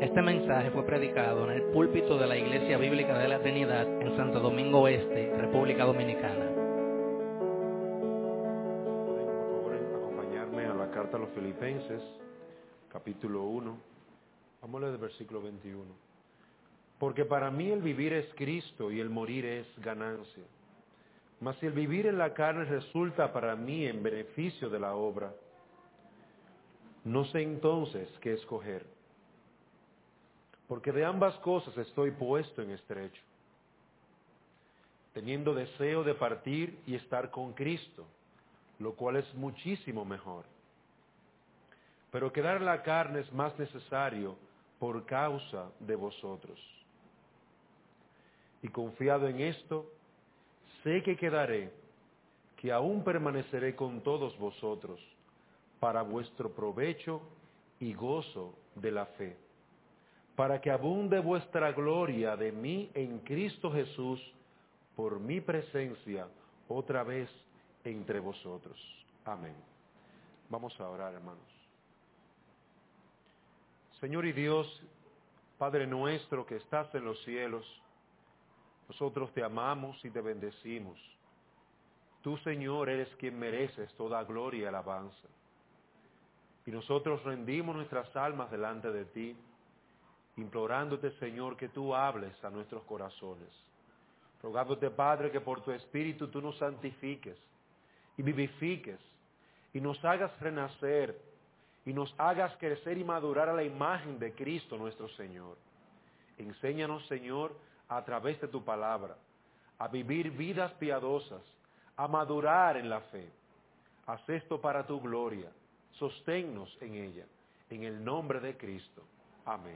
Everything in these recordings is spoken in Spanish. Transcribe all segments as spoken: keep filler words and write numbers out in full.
Este mensaje fue predicado en el púlpito de la Iglesia Bíblica de la Trinidad en Santo Domingo Este, República Dominicana. Por favor, acompañarme a la carta a los Filipenses, capítulo uno. Vamos a leer el versículo veintiuno. Porque para mí el vivir es Cristo y el morir es ganancia. Mas si el vivir en la carne resulta para mí en beneficio de la obra, no sé entonces qué escoger. Porque de ambas cosas estoy puesto en estrecho, teniendo deseo de partir y estar con Cristo, lo cual es muchísimo mejor. Pero quedar en la carne es más necesario por causa de vosotros. Y confiado en esto, sé que quedaré, que aún permaneceré con todos vosotros, para vuestro provecho y gozo de la fe, para que abunde vuestra gloria de mí en Cristo Jesús, por mi presencia otra vez entre vosotros. Amén. Vamos a orar, hermanos. Señor y Dios, Padre nuestro que estás en los cielos, nosotros te amamos y te bendecimos. Tú, Señor, eres quien mereces toda gloria y alabanza. Y nosotros rendimos nuestras almas delante de ti, implorándote, Señor, que tú hables a nuestros corazones. Rogándote, Padre, que por tu Espíritu tú nos santifiques y vivifiques y nos hagas renacer y nos hagas crecer y madurar a la imagen de Cristo nuestro Señor. Enséñanos, Señor, a través de tu palabra, a vivir vidas piadosas, a madurar en la fe. Haz esto para tu gloria. Sosténnos en ella, en el nombre de Cristo. Amén.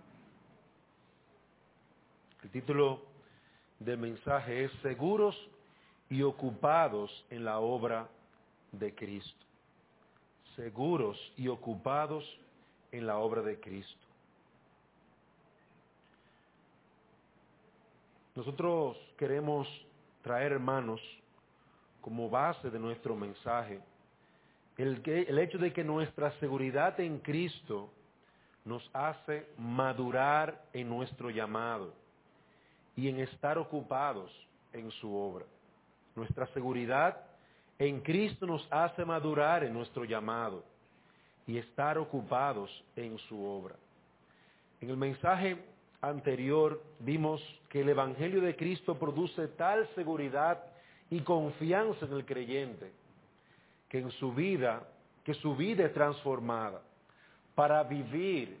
El título del mensaje es Seguros y ocupados en la obra de Cristo. Seguros y ocupados en la obra de Cristo. Nosotros queremos traer, hermanos, como base de nuestro mensaje, el, que, el hecho de que nuestra seguridad en Cristo nos hace madurar en nuestro llamado y en estar ocupados en su obra. Nuestra seguridad en Cristo nos hace madurar en nuestro llamado y estar ocupados en su obra. En el mensaje anterior vimos que el Evangelio de Cristo produce tal seguridad y confianza en el creyente que en su vida, que su vida es transformada para vivir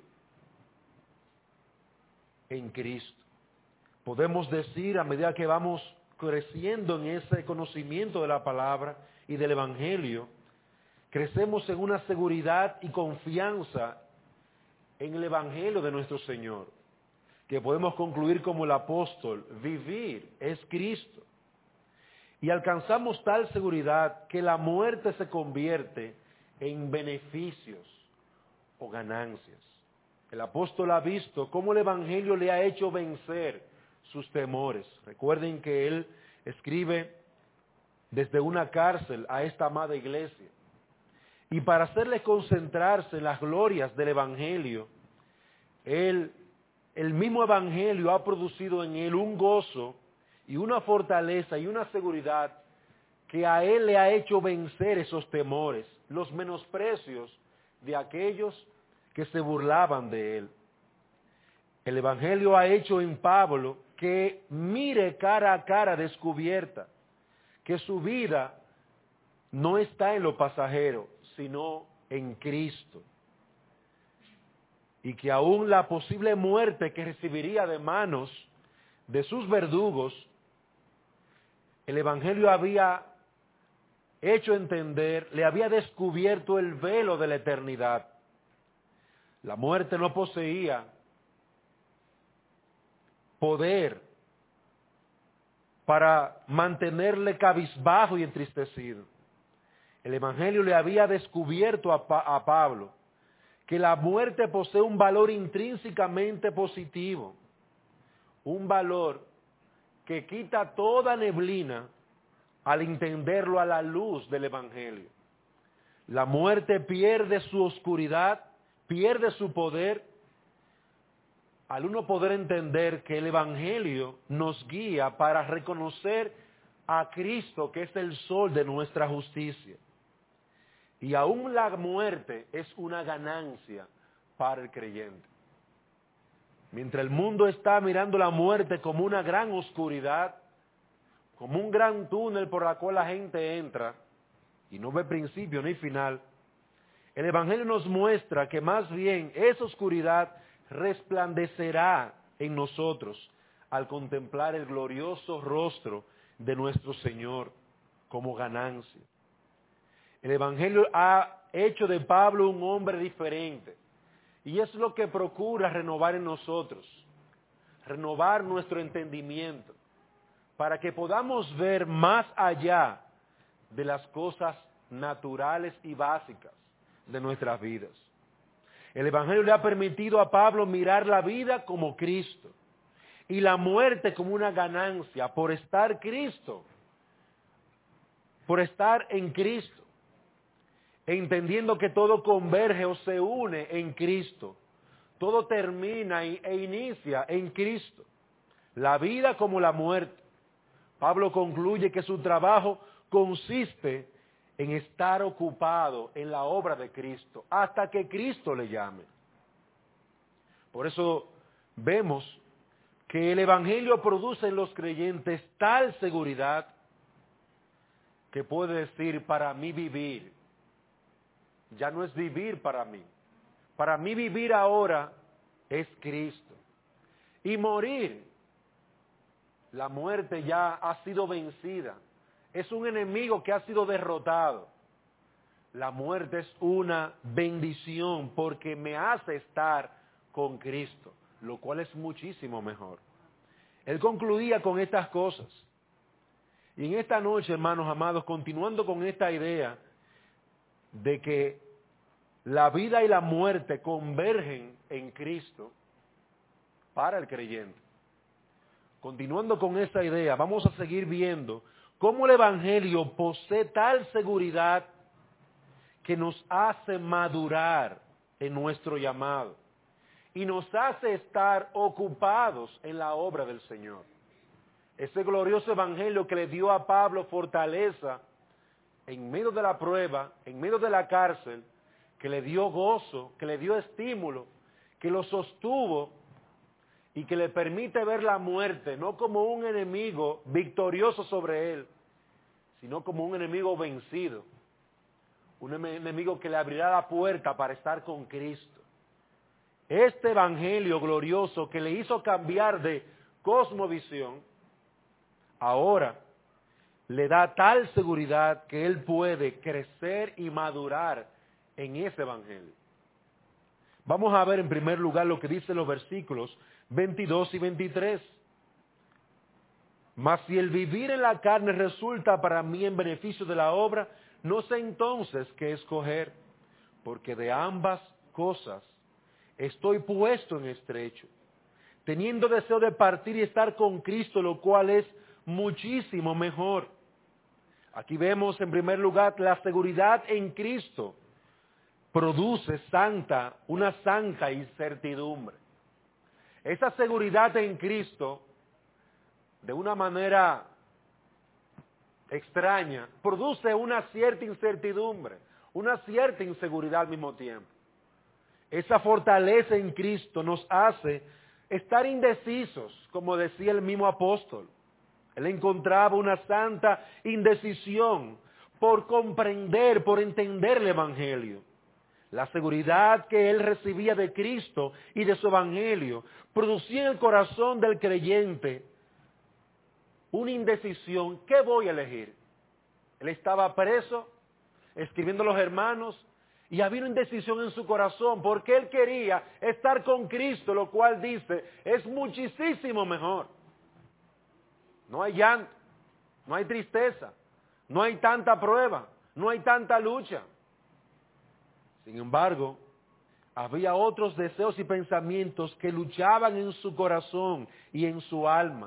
en Cristo. Podemos decir, a medida que vamos creciendo en ese conocimiento de la palabra y del Evangelio, crecemos en una seguridad y confianza en el Evangelio de nuestro Señor, que podemos concluir como el apóstol, vivir es Cristo. Y alcanzamos tal seguridad que la muerte se convierte en beneficios o ganancias. El apóstol ha visto cómo el Evangelio le ha hecho vencer sus temores. Recuerden que él escribe desde una cárcel a esta amada iglesia. Y para hacerle concentrarse en las glorias del Evangelio, él, el mismo Evangelio ha producido en él un gozo y una fortaleza y una seguridad que a él le ha hecho vencer esos temores, los menosprecios de aquellos que se burlaban de él. El Evangelio ha hecho en Pablo que mire cara a cara descubierta, que su vida no está en lo pasajero, sino en Cristo. Y que aún la posible muerte que recibiría de manos de sus verdugos, el Evangelio había hecho entender, le había descubierto el velo de la eternidad. La muerte no poseía poder para mantenerle cabizbajo y entristecido. El Evangelio le había descubierto a, pa- a Pablo que la muerte posee un valor intrínsecamente positivo, un valor que quita toda neblina al entenderlo a la luz del Evangelio. La muerte pierde su oscuridad, pierde su poder, al uno poder entender que el Evangelio nos guía para reconocer a Cristo, que es el sol de nuestra justicia. Y aún la muerte es una ganancia para el creyente. Mientras el mundo está mirando la muerte como una gran oscuridad, como un gran túnel por el cual la gente entra y no ve principio ni final, el Evangelio nos muestra que más bien esa oscuridad resplandecerá en nosotros al contemplar el glorioso rostro de nuestro Señor como ganancia. El Evangelio ha hecho de Pablo un hombre diferente, y es lo que procura renovar en nosotros, renovar nuestro entendimiento, para que podamos ver más allá de las cosas naturales y básicas de nuestras vidas. El Evangelio le ha permitido a Pablo mirar la vida como Cristo y la muerte como una ganancia por estar Cristo, por estar en Cristo, entendiendo que todo converge o se une en Cristo, todo termina e inicia en Cristo, la vida como la muerte. Pablo concluye que su trabajo consiste en estar ocupado en la obra de Cristo, hasta que Cristo le llame. Por eso vemos que el Evangelio produce en los creyentes tal seguridad que puede decir, para mí vivir, ya no es vivir para mí. Para mí vivir ahora es Cristo. Y morir, la muerte ya ha sido vencida. Es un enemigo que ha sido derrotado. La muerte es una bendición porque me hace estar con Cristo, lo cual es muchísimo mejor. Él concluía con estas cosas. Y en esta noche, hermanos amados, continuando con esta idea de que la vida y la muerte convergen en Cristo para el creyente. Continuando con esa idea, vamos a seguir viendo cómo el Evangelio posee tal seguridad que nos hace madurar en nuestro llamado y nos hace estar ocupados en la obra del Señor. Ese glorioso Evangelio que le dio a Pablo fortaleza en medio de la prueba, en medio de la cárcel, que le dio gozo, que le dio estímulo, que lo sostuvo y que le permite ver la muerte no como un enemigo victorioso sobre él, sino como un enemigo vencido, un enemigo que le abrirá la puerta para estar con Cristo. Este Evangelio glorioso que le hizo cambiar de cosmovisión, ahora le da tal seguridad que él puede crecer y madurar en ese Evangelio. Vamos a ver en primer lugar lo que dicen los versículos veintidós y veintitrés. Mas si el vivir en la carne resulta para mí en beneficio de la obra, no sé entonces qué escoger, porque de ambas cosas estoy puesto en estrecho, teniendo deseo de partir y estar con Cristo, lo cual es muchísimo mejor. Aquí vemos en primer lugar la seguridad en Cristo produce santa, una santa incertidumbre. Esa seguridad en Cristo, de una manera extraña, produce una cierta incertidumbre, una cierta inseguridad al mismo tiempo. Esa fortaleza en Cristo nos hace estar indecisos, como decía el mismo apóstol. Él encontraba una santa indecisión por comprender, por entender el Evangelio. La seguridad que él recibía de Cristo y de su Evangelio producía en el corazón del creyente una indecisión. ¿Qué voy a elegir? Él estaba preso, escribiendo a los hermanos, y había una indecisión en su corazón, porque él quería estar con Cristo, lo cual dice, es muchísimo mejor. No hay llanto, no hay tristeza, no hay tanta prueba, no hay tanta lucha. Sin embargo, había otros deseos y pensamientos que luchaban en su corazón y en su alma.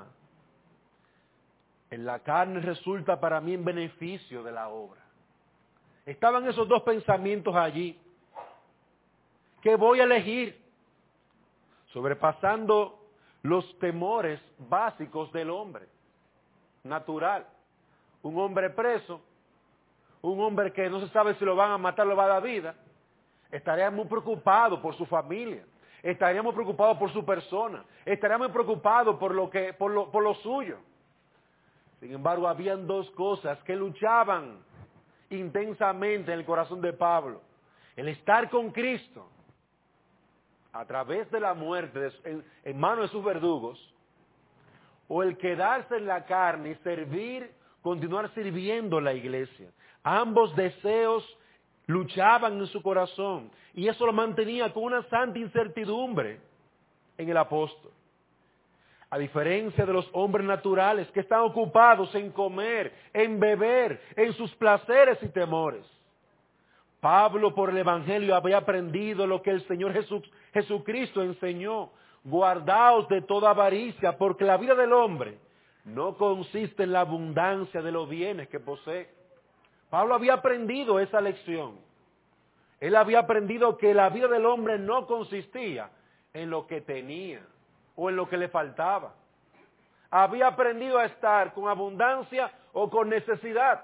En la carne resulta para mí en beneficio de la obra. Estaban esos dos pensamientos allí. ¿Qué voy a elegir? sobrepasando los temores básicos del hombre, natural. Un hombre preso, un hombre que no se sabe si lo van a matar o lo va a dar vida, estaría muy preocupado por su familia, estaría muy preocupado por su persona, estaría muy preocupado por lo, que, por lo, por lo suyo. Sin embargo, habían dos cosas que luchaban intensamente en el corazón de Pablo: el estar con Cristo a través de la muerte de, en, en manos de sus verdugos, o el quedarse en la carne y servir, continuar sirviendo la iglesia. Ambos deseos luchaban en su corazón, y eso lo mantenía con una santa incertidumbre en el apóstol. A diferencia de los hombres naturales que están ocupados en comer, en beber, en sus placeres y temores, Pablo, por el Evangelio, había aprendido lo que el Señor Jesús, Jesucristo enseñó: guardaos de toda avaricia, porque la vida del hombre no consiste en la abundancia de los bienes que posee. Pablo había aprendido esa lección. Él había aprendido que la vida del hombre no consistía en lo que tenía o en lo que le faltaba. Había aprendido a estar con abundancia o con necesidad.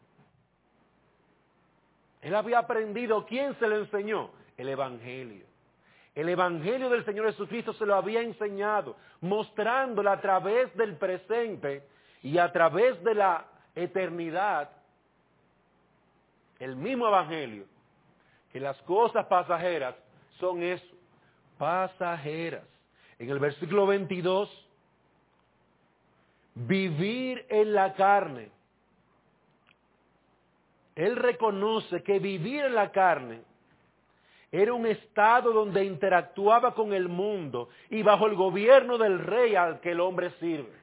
Él había aprendido. ¿Quién se lo enseñó? El Evangelio. El Evangelio del Señor Jesucristo se lo había enseñado, mostrándole a través del presente y a través de la eternidad, el mismo Evangelio, que las cosas pasajeras son eso, pasajeras. En el versículo veintidós, vivir en la carne. Él reconoce que vivir en la carne era un estado donde interactuaba con el mundo y bajo el gobierno del rey al que el hombre sirve.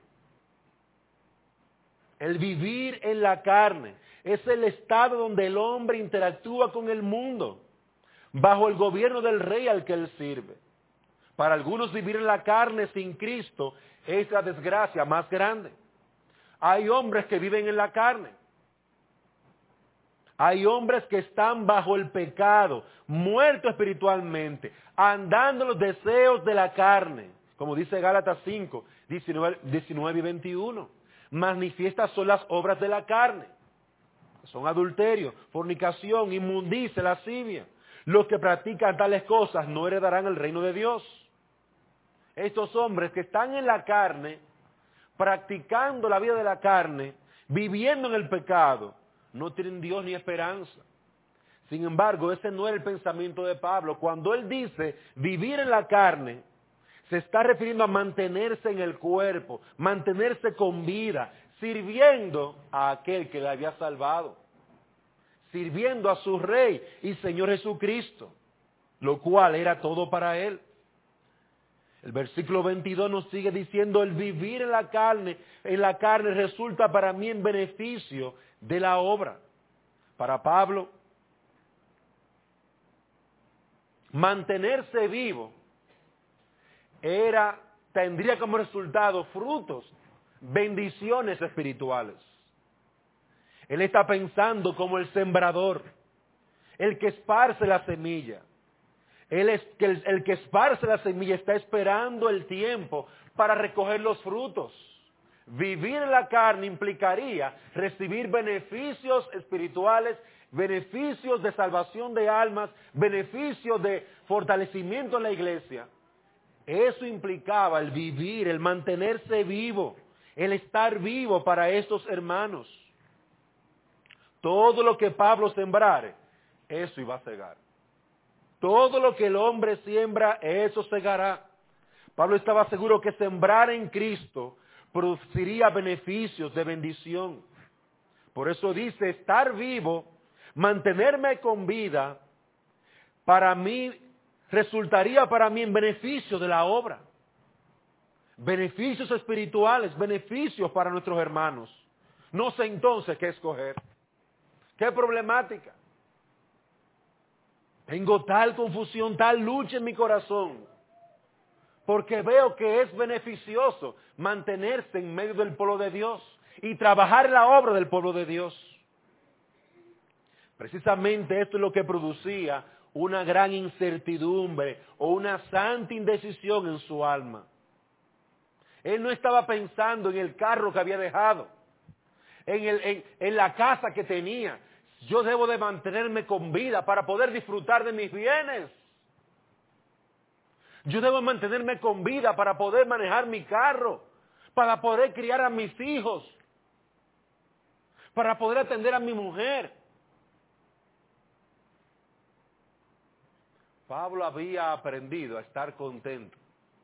El vivir en la carne es el estado donde el hombre interactúa con el mundo, bajo el gobierno del rey al que él sirve. Para algunos, vivir en la carne sin Cristo es la desgracia más grande. Hay hombres que viven en la carne. Hay hombres que están bajo el pecado, muertos espiritualmente, andando en los deseos de la carne, como dice Gálatas cinco, diecinueve y veintiuno. Manifiestas son las obras de la carne. Son adulterio, fornicación, inmundicia, lascivia. Los que practican tales cosas no heredarán el reino de Dios. Estos hombres que están en la carne, practicando la vida de la carne, viviendo en el pecado, no tienen Dios ni esperanza. Sin embargo, ese no era el pensamiento de Pablo. Cuando él dice vivir en la carne, se está refiriendo a mantenerse en el cuerpo, mantenerse con vida, sirviendo a aquel que le había salvado, sirviendo a su Rey y Señor Jesucristo, lo cual era todo para él. El versículo veintidós nos sigue diciendo: el vivir en la carne, en la carne resulta para mí en beneficio de la obra. Para Pablo, mantenerse vivo era, tendría como resultado frutos, bendiciones espirituales. Él está pensando como el sembrador, el que esparce la semilla. Él es, el, el que esparce la semilla está esperando el tiempo para recoger los frutos. Vivir en la carne implicaría recibir beneficios espirituales, beneficios de salvación de almas, beneficios de fortalecimiento en la iglesia. Eso implicaba el vivir, el mantenerse vivo, el estar vivo para estos hermanos. Todo lo que Pablo sembrare, eso iba a cegar. Todo lo que el hombre siembra, eso segará. Pablo estaba seguro que sembrar en Cristo produciría beneficios de bendición. Por eso dice: estar vivo, mantenerme con vida, para mí, resultaría para mí en beneficio de la obra. Beneficios espirituales, beneficios para nuestros hermanos. No sé entonces qué escoger. ¿Qué problemática? Tengo tal confusión, tal lucha en mi corazón, porque veo que es beneficioso mantenerse en medio del pueblo de Dios y trabajar en la obra del pueblo de Dios. Precisamente esto es lo que producía una gran incertidumbre o una santa indecisión en su alma. Él no estaba pensando en el carro que había dejado, en, el, en, en la casa que tenía. Yo debo de mantenerme con vida para poder disfrutar de mis bienes. Yo debo mantenerme con vida para poder manejar mi carro, para poder criar a mis hijos, para poder atender a mi mujer. Pablo había aprendido a estar contento.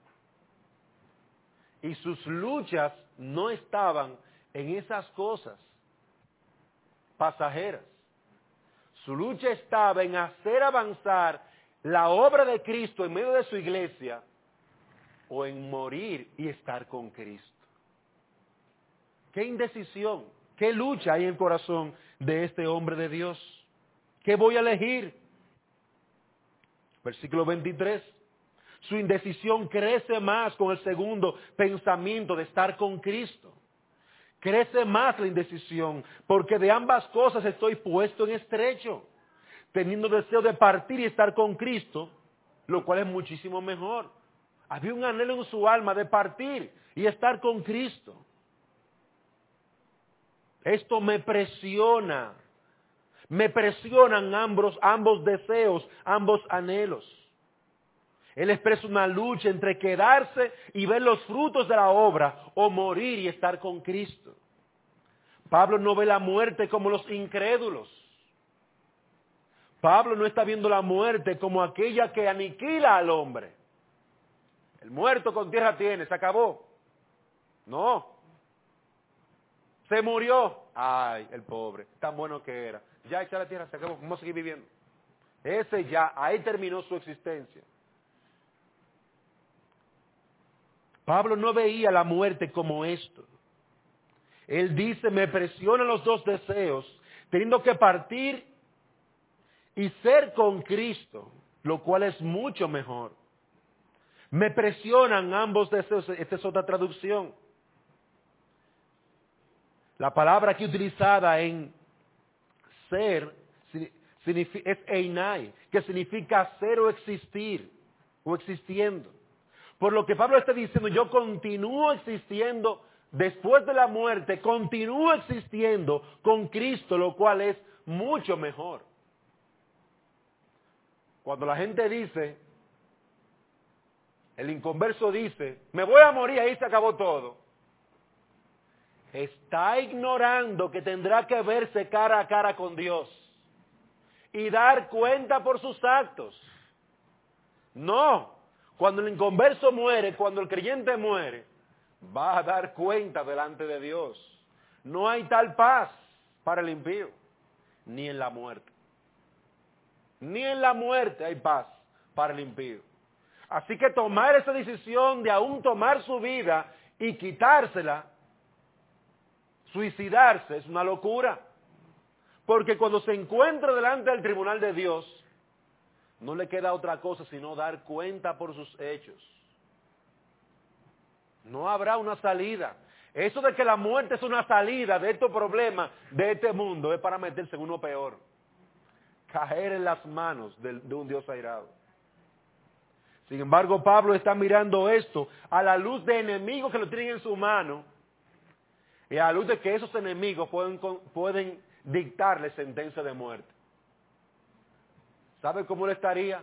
Y sus luchas no estaban en esas cosas pasajeras. Su lucha estaba en hacer avanzar la obra de Cristo en medio de su iglesia o en morir y estar con Cristo. Qué indecisión, qué lucha hay en el corazón de este hombre de Dios. ¿Qué voy a elegir? Versículo veintitrés. Su indecisión crece más con el segundo pensamiento de estar con Cristo. Crece más la indecisión, porque de ambas cosas estoy puesto en estrecho, teniendo deseo de partir y estar con Cristo, lo cual es muchísimo mejor. Había un anhelo en su alma de partir y estar con Cristo. Esto me presiona, me presionan ambos, ambos deseos, ambos anhelos. Él expresa una lucha entre quedarse y ver los frutos de la obra o morir y estar con Cristo. Pablo no ve la muerte como los incrédulos. Pablo no está viendo la muerte como aquella que aniquila al hombre. El muerto con tierra tiene, se acabó. No. Se murió. Ay, el pobre, tan bueno que era. Ya echa la tierra, se acabó, vamos a seguir viviendo. Ese ya, ahí terminó su existencia. Pablo no veía la muerte como esto. Él dice, me presionan los dos deseos, teniendo que partir y ser con Cristo, lo cual es mucho mejor. Me presionan ambos deseos, esta es otra traducción. La palabra aquí utilizada en ser es einai, que significa ser o existir, o existiendo. Por lo que Pablo está diciendo, yo continúo existiendo después de la muerte, continúo existiendo con Cristo, lo cual es mucho mejor. Cuando la gente dice, el inconverso dice, me voy a morir, ahí se acabó todo, está ignorando que tendrá que verse cara a cara con Dios y dar cuenta por sus actos. No. Cuando el inconverso muere, cuando el creyente muere, va a dar cuenta delante de Dios. No hay tal paz para el impío, ni en la muerte. Ni en la muerte hay paz para el impío. Así que tomar esa decisión de aún tomar su vida y quitársela, suicidarse, es una locura. Porque cuando se encuentra delante del tribunal de Dios, no le queda otra cosa sino dar cuenta por sus hechos. No habrá una salida. Eso de que la muerte es una salida de estos problemas, de este mundo, es para meterse en uno peor. Caer en las manos de, de un Dios airado. Sin embargo, Pablo está mirando esto a la luz de enemigos que lo tienen en su mano y a la luz de que esos enemigos pueden, pueden dictarle sentencia de muerte. ¿Sabe cómo él estaría?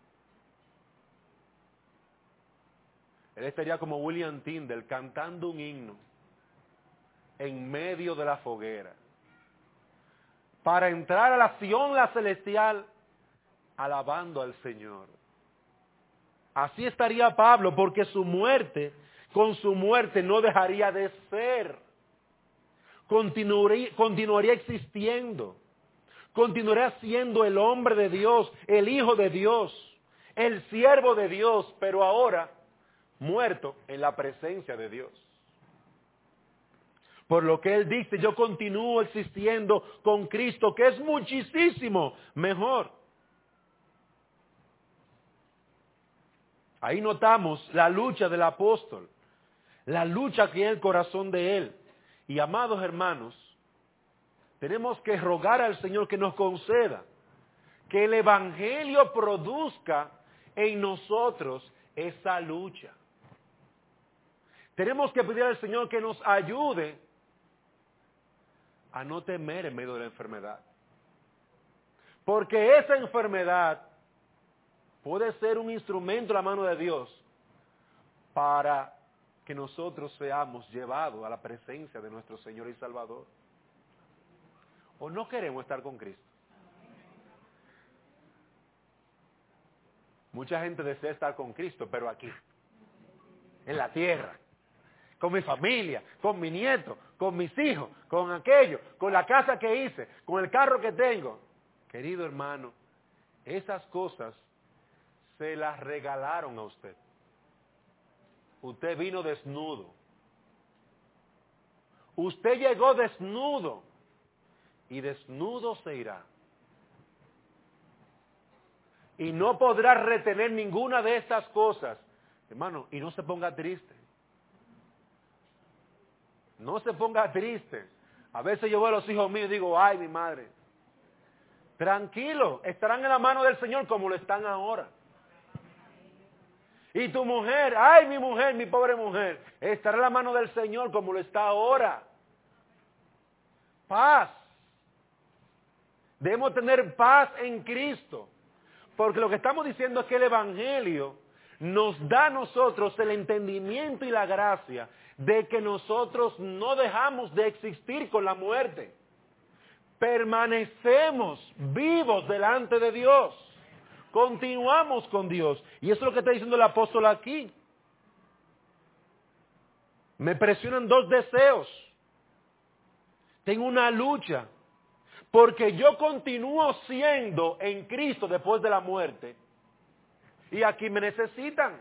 Él estaría como William Tyndale cantando un himno en medio de la foguera para entrar a la Sion, la celestial, alabando al Señor. Así estaría Pablo, porque su muerte, con su muerte no dejaría de ser. Continuaría, continuaría existiendo. Continuará siendo el hombre de Dios, el hijo de Dios, el siervo de Dios, pero ahora muerto en la presencia de Dios. Por lo que él dice, yo continúo existiendo con Cristo, que es muchísimo mejor. Ahí notamos la lucha del apóstol, la lucha que hay en el corazón de él. Y amados hermanos, tenemos que rogar al Señor que nos conceda que el Evangelio produzca en nosotros esa lucha. Tenemos que pedir al Señor que nos ayude a no temer en medio de la enfermedad. Porque esa enfermedad puede ser un instrumento en la mano de Dios para que nosotros seamos llevados a la presencia de nuestro Señor y Salvador. ¿O no queremos estar con Cristo? Mucha gente desea estar con Cristo, pero aquí, en la tierra, con mi familia, con mi nieto, con mis hijos, con aquello, con la casa que hice, con el carro que tengo. Querido hermano, esas cosas se las regalaron a usted. Usted vino desnudo. Usted llegó desnudo y desnudo se irá. Y no podrá retener ninguna de estas cosas. Hermano, y no se ponga triste. No se ponga triste. A veces yo veo a los hijos míos y digo, ay, mi madre. Tranquilo, estarán en la mano del Señor como lo están ahora. Y tu mujer, ay, mi mujer, mi pobre mujer, estará en la mano del Señor como lo está ahora. Paz. Debemos tener paz en Cristo. Porque lo que estamos diciendo es que el Evangelio nos da a nosotros el entendimiento y la gracia de que nosotros no dejamos de existir con la muerte. Permanecemos vivos delante de Dios. Continuamos con Dios. Y eso es lo que está diciendo el apóstol aquí. Me presionan dos deseos. Tengo una lucha. Porque yo continúo siendo en Cristo después de la muerte. Y aquí me necesitan.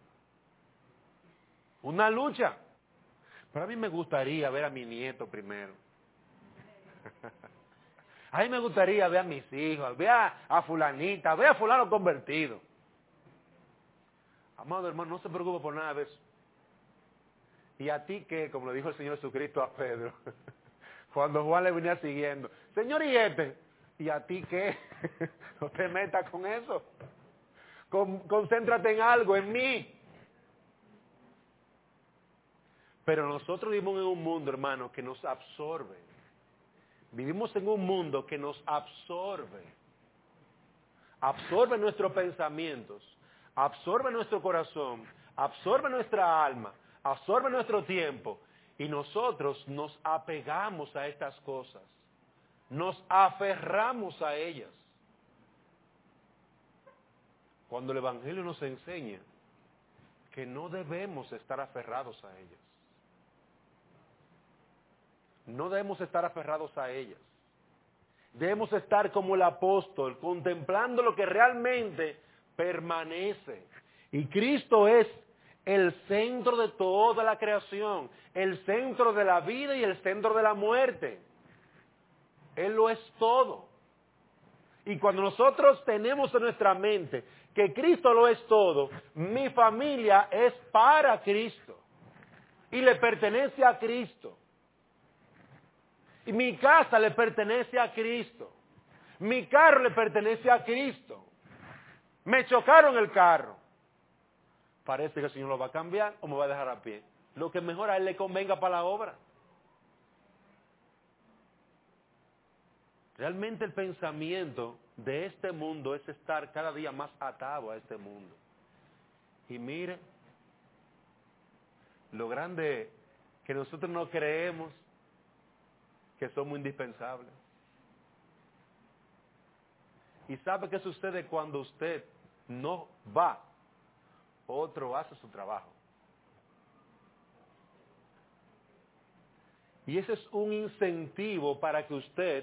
Una lucha. Pero a mí me gustaría ver a mi nieto primero. A mí me gustaría ver a mis hijos, ver a, a fulanita, ver a fulano convertido. Amado hermano, no se preocupe por nada de eso. ¿Y a ti qué? Como le dijo el Señor Jesucristo a Pedro, cuando Juan le venía siguiendo. Señor, ¿y este? ¿Y a ti qué? No te metas con eso. Con, concéntrate en algo, en mí. Pero nosotros vivimos en un mundo, hermano, que nos absorbe. Vivimos en un mundo que nos absorbe. Absorbe nuestros pensamientos, absorbe nuestro corazón, absorbe nuestra alma, absorbe nuestro tiempo. Y nosotros nos apegamos a estas cosas. Nos aferramos a ellas. Cuando el Evangelio nos enseña que no debemos estar aferrados a ellas. No debemos estar aferrados a ellas. Debemos estar como el apóstol, contemplando lo que realmente permanece. Y Cristo es el centro de toda la creación, el centro de la vida y el centro de la muerte. Él lo es todo. Y cuando nosotros tenemos en nuestra mente que Cristo lo es todo, mi familia es para Cristo y le pertenece a Cristo. Y mi casa le pertenece a Cristo. Mi carro le pertenece a Cristo. Me chocaron el carro. Parece que el Señor lo va a cambiar o me va a dejar a pie. Lo que mejor a Él le convenga para la obra. Realmente el pensamiento de este mundo es estar cada día más atado a este mundo. Y mire, lo grande que nosotros no creemos que somos indispensables. ¿Y sabe qué sucede cuando usted no va? Otro hace su trabajo. Y ese es un incentivo para que usted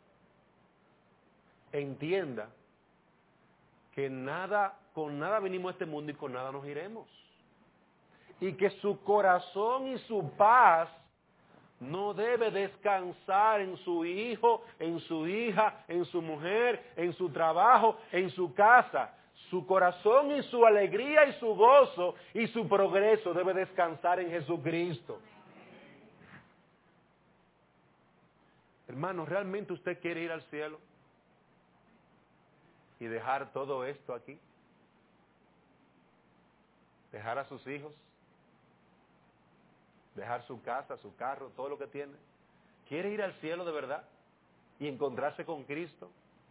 entienda que nada, con nada venimos a este mundo y con nada nos iremos. Y que su corazón y su paz no debe descansar en su hijo, en su hija, en su mujer, en su trabajo, en su casa. Su corazón y su alegría y su gozo y su progreso debe descansar en Jesucristo. Hermano, ¿realmente usted quiere ir al cielo? y dejar todo esto aquí. Dejar a sus hijos, dejar su casa, su carro, todo lo que tiene. ¿Quiere ir al cielo de verdad y encontrarse con Cristo?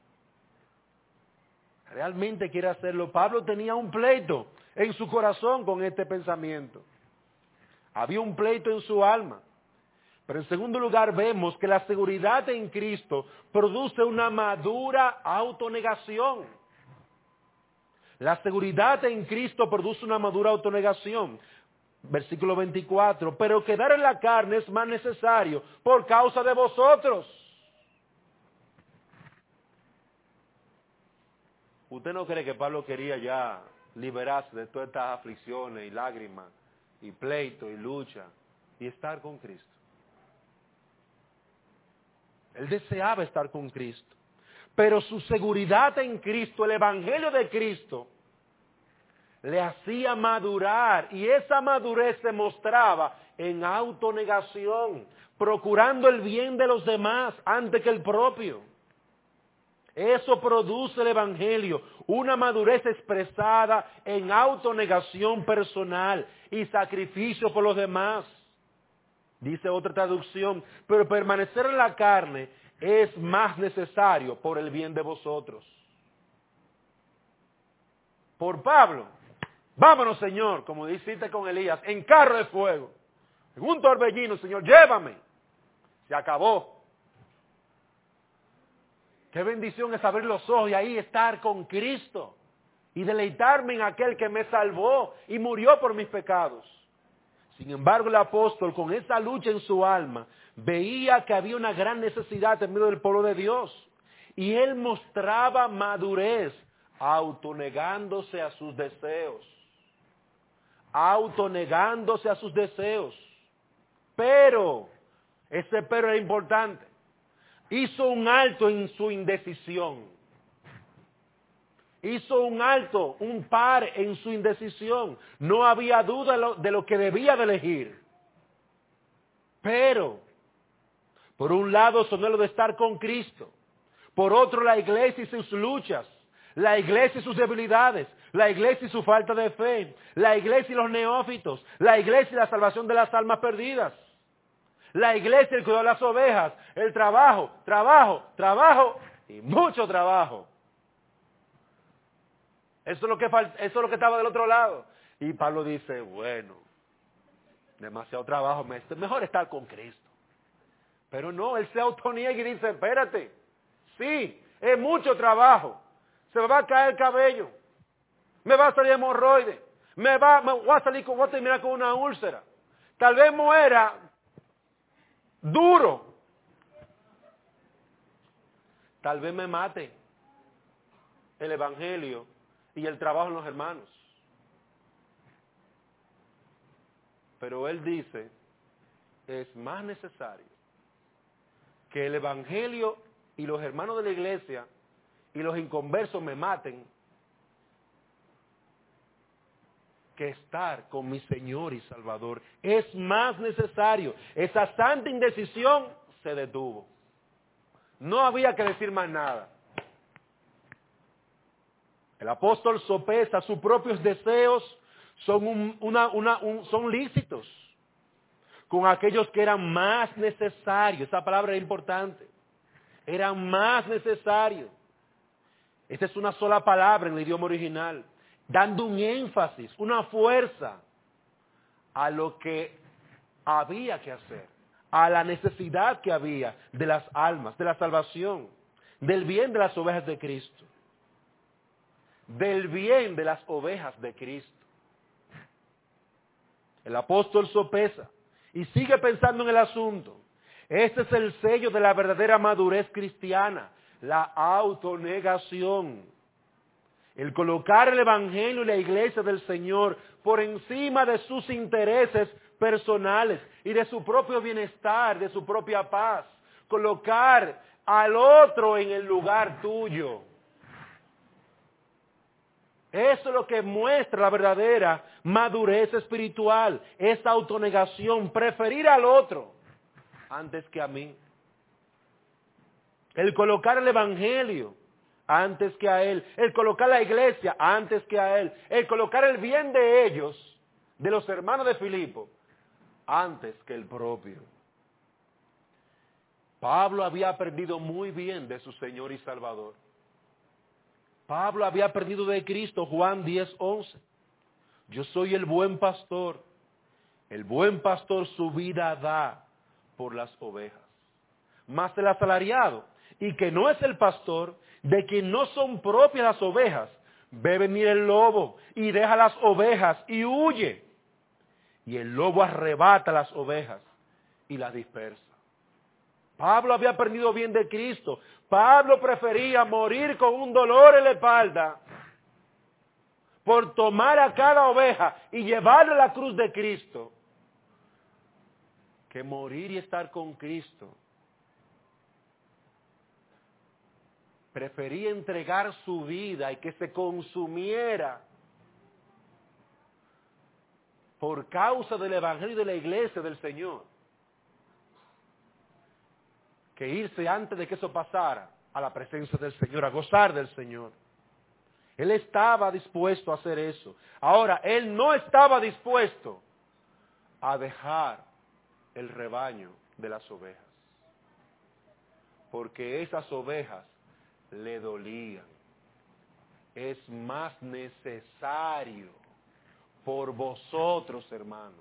Realmente quiere hacerlo. Pablo tenía un pleito en su corazón con este pensamiento. Había un pleito en su alma. Pero en segundo lugar vemos que la seguridad en Cristo produce una madura autonegación. La seguridad en Cristo produce una madura autonegación. Versículo veinticuatro, pero quedar en la carne es más necesario por causa de vosotros. ¿Usted no cree que Pablo quería ya liberarse de todas estas aflicciones y lágrimas y pleito y lucha y estar con Cristo? Él deseaba estar con Cristo, pero su seguridad en Cristo, el Evangelio de Cristo, le hacía madurar, y esa madurez se mostraba en autonegación, procurando el bien de los demás antes que el propio. Eso produce el Evangelio, una madurez expresada en autonegación personal y sacrificio por los demás. Dice otra traducción, pero permanecer en la carne es más necesario por el bien de vosotros. Por Pablo, vámonos, Señor, como dijiste con Elías, en carro de fuego, en un torbellino, Señor, llévame. Se acabó. Qué bendición es abrir los ojos y ahí estar con Cristo y deleitarme en aquel que me salvó y murió por mis pecados. Sin embargo, el apóstol, con esa lucha en su alma, veía que había una gran necesidad en medio del pueblo de Dios. Y él mostraba madurez, autonegándose a sus deseos. Autonegándose a sus deseos. Pero, ese pero era importante, hizo un alto en su indecisión. Hizo un alto, un par en su indecisión. No había duda de lo, de lo que debía de elegir. Pero, por un lado sonó lo de estar con Cristo. Por otro, la iglesia y sus luchas. La iglesia y sus debilidades. La iglesia y su falta de fe. La iglesia y los neófitos. La iglesia y la salvación de las almas perdidas. La iglesia y el cuidado de las ovejas. El trabajo, trabajo, trabajo y mucho trabajo. Eso es lo que, eso es lo que estaba del otro lado. Y Pablo dice, bueno, demasiado trabajo, mejor estar con Cristo. Pero no, él se autoniega y dice, espérate, sí, es mucho trabajo. Se me va a caer el cabello, me va a salir hemorroide, me va, me voy a salir con, voy a terminar con una úlcera. Tal vez muera duro. Tal vez me mate el evangelio y el trabajo en los hermanos. Pero él dice, es más necesario que el evangelio y los hermanos de la iglesia y los inconversos me maten que estar con mi Señor y Salvador. Es más necesario. Esa santa indecisión se detuvo. No había que decir más nada. El apóstol sopesa sus propios deseos, son, un, una, una, un, son lícitos, con aquellos que eran más necesarios. Esa palabra es importante. Eran más necesarios. Esta es una sola palabra en el idioma original, dando un énfasis, una fuerza a lo que había que hacer, a la necesidad que había de las almas, de la salvación, del bien de las ovejas de Cristo. Del bien de las ovejas de Cristo. El apóstol sopesa y sigue pensando en el asunto. Este es el sello de la verdadera madurez cristiana, la autonegación. El colocar el evangelio y la iglesia del Señor por encima de sus intereses personales y de su propio bienestar, de su propia paz. Colocar al otro en el lugar tuyo. Eso es lo que muestra la verdadera madurez espiritual, esa autonegación, preferir al otro antes que a mí. El colocar el evangelio antes que a Él, el colocar la iglesia antes que a Él, el colocar el bien de ellos, de los hermanos de Filipo, antes que el propio. Pablo había aprendido muy bien de su Señor y Salvador. Pablo había aprendido de Cristo, Juan diez, once. Yo soy el buen pastor. El buen pastor su vida da por las ovejas. Mas el asalariado, y que no es el pastor, de quien no son propias las ovejas, ve venir el lobo y deja las ovejas y huye. Y el lobo arrebata las ovejas y las dispersa. Pablo había aprendido bien de Cristo. Pablo prefería morir con un dolor en la espalda por tomar a cada oveja y llevarla a la cruz de Cristo, que morir y estar con Cristo. Prefería entregar su vida y que se consumiera por causa del Evangelio y de la iglesia del Señor, que irse antes de que eso pasara a la presencia del Señor, a gozar del Señor. Él estaba dispuesto a hacer eso. Ahora, él no estaba dispuesto a dejar el rebaño de las ovejas, porque esas ovejas le dolían. Es más necesario por vosotros, hermanos,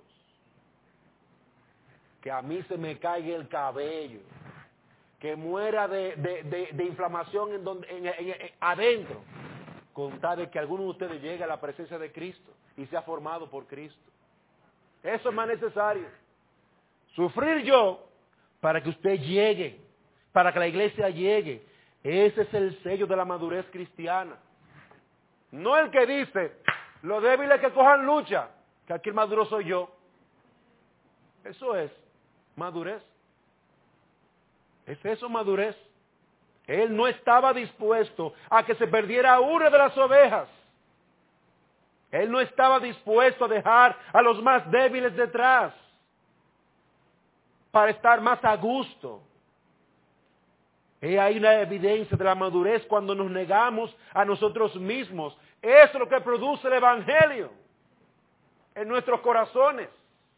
que a mí se me caiga el cabello, que muera de, de, de, de inflamación en donde, en, en, en, adentro, con tal de que alguno de ustedes llegue a la presencia de Cristo y sea formado por Cristo. Eso es más necesario. Sufrir yo para que usted llegue, para que la iglesia llegue. Ese es el sello de la madurez cristiana. No el que dice, los débiles que cojan lucha, que aquí el maduro soy yo. Eso es madurez. ¿Es eso madurez? Él no estaba dispuesto a que se perdiera una de las ovejas. Él no estaba dispuesto a dejar a los más débiles detrás para estar más a gusto. Y hay una evidencia de la madurez cuando nos negamos a nosotros mismos. Eso es lo que produce el Evangelio en nuestros corazones.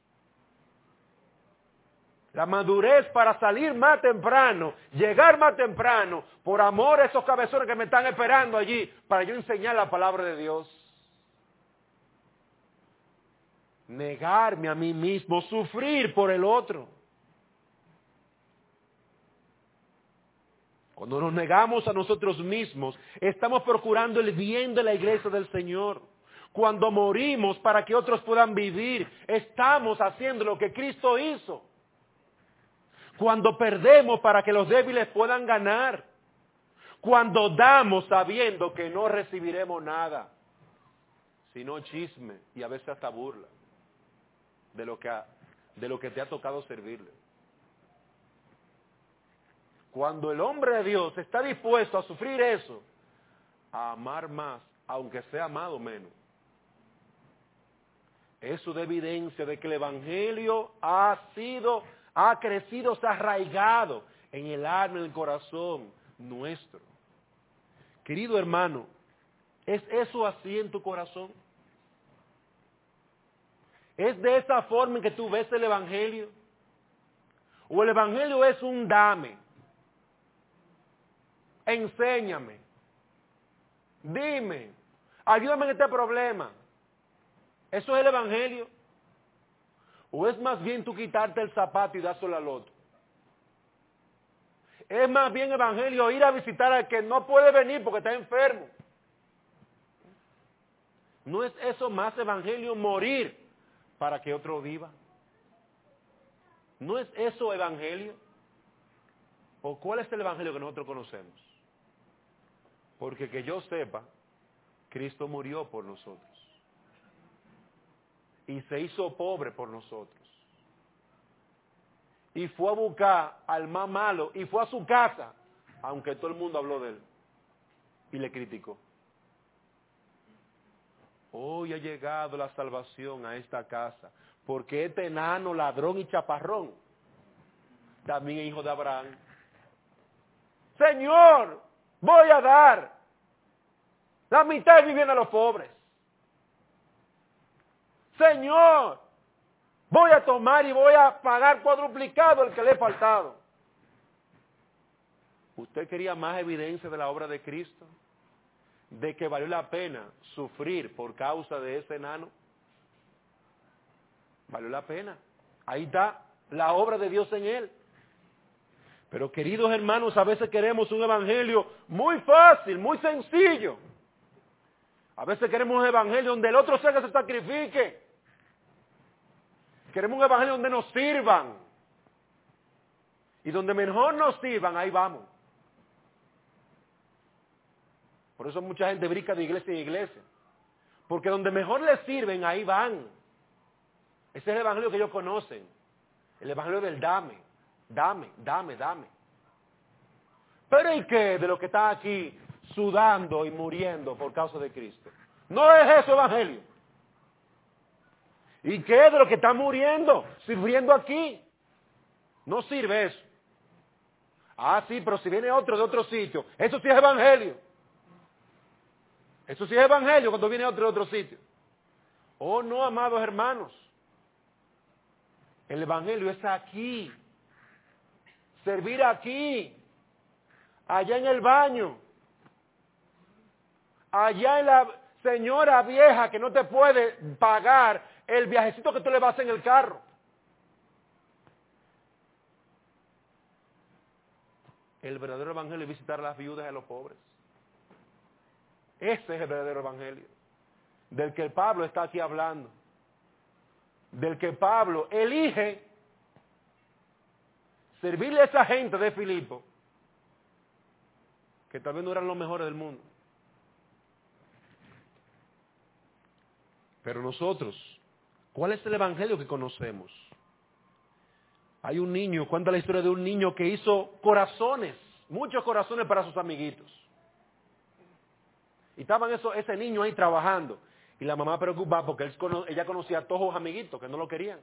La madurez para salir más temprano, llegar más temprano, por amor a esos cabezones que me están esperando allí, para yo enseñar la palabra de Dios. Negarme a mí mismo, sufrir por el otro. Cuando nos negamos a nosotros mismos, estamos procurando el bien de la iglesia del Señor. Cuando morimos para que otros puedan vivir, estamos haciendo lo que Cristo hizo. Cuando perdemos para que los débiles puedan ganar. Cuando damos sabiendo que no recibiremos nada, sino chisme y a veces hasta burla de lo que, ha, de lo que te ha tocado servirle. Cuando el hombre de Dios está dispuesto a sufrir eso, a amar más, aunque sea amado menos, eso da evidencia de que el Evangelio ha sido, ha crecido, se ha arraigado en el alma, en el corazón nuestro. Querido hermano, ¿es eso así en tu corazón? ¿Es de esa forma en que tú ves el Evangelio? ¿O el Evangelio es un dame? Enséñame, dime, ayúdame en este problema. ¿Eso es el Evangelio? ¿O es más bien tú quitarte el zapato y dárselo al otro? Es más bien Evangelio ir a visitar al que no puede venir porque está enfermo. ¿No es eso más Evangelio, morir para que otro viva? ¿No es eso Evangelio? ¿O cuál es el Evangelio que nosotros conocemos? Porque que yo sepa, Cristo murió por nosotros. Y se hizo pobre por nosotros. Y fue a buscar al más malo y fue a su casa, aunque todo el mundo habló de él y le criticó. Hoy ha llegado la salvación a esta casa, porque este enano, ladrón y chaparrón también es hijo de Abraham. Señor, voy a dar. La mitad es vivienda a los pobres. Señor, voy a tomar y voy a pagar cuadruplicado el que le he faltado. ¿Usted quería más evidencia de la obra de Cristo? ¿De que valió la pena sufrir por causa de ese enano? Valió la pena. Ahí está la obra de Dios en él. Pero queridos hermanos, a veces queremos un evangelio muy fácil, muy sencillo. A veces queremos un evangelio donde el otro sea que se sacrifique. Queremos un evangelio donde nos sirvan. Y donde mejor nos sirvan, ahí vamos. Por eso mucha gente brinca de iglesia en iglesia. Porque donde mejor les sirven, ahí van. Ese es el evangelio que ellos conocen. El evangelio del dame, dame, dame, dame. Pero ¿y qué de los que están aquí sudando y muriendo por causa de Cristo? No es eso evangelio. ¿Y qué de los que están muriendo, sirviendo aquí? No sirve eso. Ah, sí, pero si viene otro de otro sitio, eso sí es evangelio. Eso sí es evangelio cuando viene otro de otro sitio. Oh, no, amados hermanos. El evangelio es aquí. Servir aquí. Allá en el baño. Allá en la señora vieja que no te puede pagar el viajecito que tú le vas a hacer en el carro. El verdadero evangelio es visitar a las viudas y a los pobres. Ese es el verdadero evangelio. Del que Pablo está aquí hablando. Del que Pablo elige servirle a esa gente de Filipo, que tal vez no eran los mejores del mundo. Pero nosotros, ¿cuál es el evangelio que conocemos? Hay un niño, cuenta la historia de un niño que hizo corazones, muchos corazones para sus amiguitos. Y estaban eso, ese niño ahí trabajando. Y la mamá preocupada porque él, ella conocía a todos los amiguitos que no lo querían.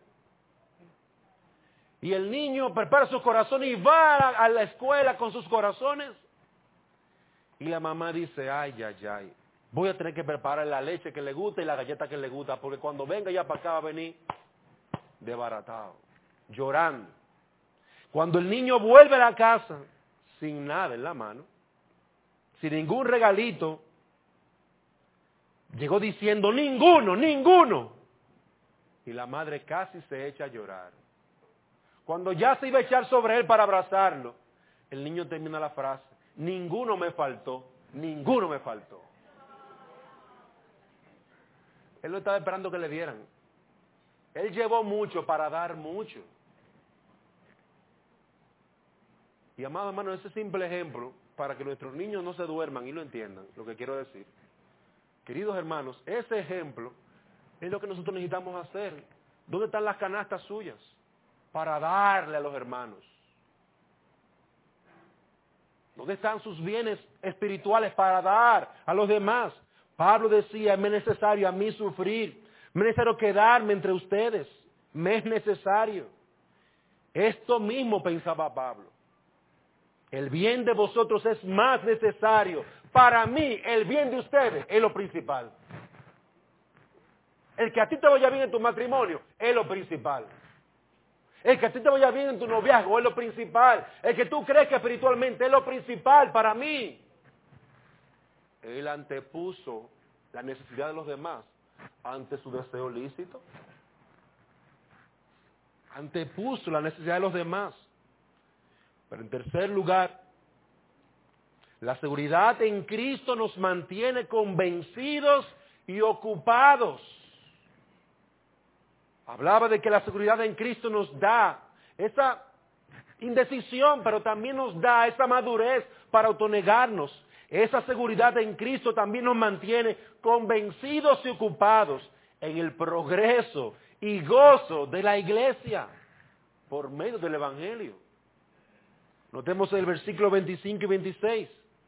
Y el niño prepara sus corazones y va a, a la escuela con sus corazones. Y la mamá dice, ay, ay, ay, voy a tener que preparar la leche que le gusta y la galleta que le gusta, porque cuando venga ya para acá va a venir desbaratado, llorando. Cuando el niño vuelve a la casa, sin nada en la mano, sin ningún regalito, llegó diciendo, ninguno, ninguno. Y la madre casi se echa a llorar. Cuando ya se iba a echar sobre él para abrazarlo, el niño termina la frase, ninguno me faltó, ninguno me faltó. Él no estaba esperando que le dieran. Él llevó mucho para dar mucho. Y amado hermano, ese simple ejemplo, para que nuestros niños no se duerman y lo entiendan, lo que quiero decir. Queridos hermanos, ese ejemplo es lo que nosotros necesitamos hacer. ¿Dónde están las canastas suyas? Para darle a los hermanos. ¿Dónde están sus bienes espirituales para dar a los demás? Pablo decía, me es necesario a mí sufrir, me es necesario quedarme entre ustedes, me es necesario. Esto mismo pensaba Pablo. El bien de vosotros es más necesario. Para mí, el bien de ustedes es lo principal. El que a ti te vaya bien en tu matrimonio es lo principal. El que a ti te vaya bien en tu noviazgo es lo principal. El que tú crees que espiritualmente es lo principal para mí. Él antepuso la necesidad de los demás ante su deseo lícito. Antepuso la necesidad de los demás. Pero en tercer lugar, la seguridad en Cristo nos mantiene convencidos y ocupados. Hablaba de que la seguridad en Cristo nos da esa indecisión, pero también nos da esa madurez para autonegarnos. Esa seguridad en Cristo también nos mantiene convencidos y ocupados en el progreso y gozo de la iglesia por medio del Evangelio. Notemos el versículo veinticinco y veintiséis.